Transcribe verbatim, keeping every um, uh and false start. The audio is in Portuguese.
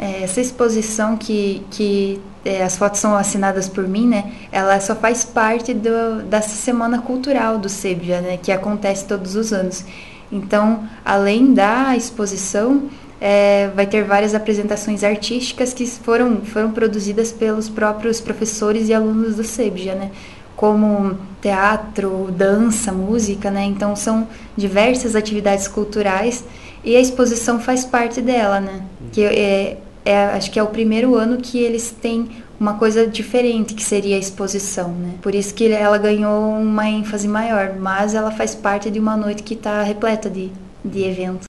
Essa exposição que, que é, as fotos são assinadas por mim, né? Ela só faz parte do, dessa semana cultural do Sebja, né? Que acontece todos os anos. Então, além da exposição, é, vai ter várias apresentações artísticas que foram, foram produzidas pelos próprios professores e alunos do Sebja, né? Como teatro, dança, música, né? Então, são diversas atividades culturais e a exposição faz parte dela, né? Que é, é, acho que é o primeiro ano que eles têm uma coisa diferente, que seria a exposição, né? Por isso que ela ganhou uma ênfase maior, mas ela faz parte de uma noite que está repleta de, de eventos.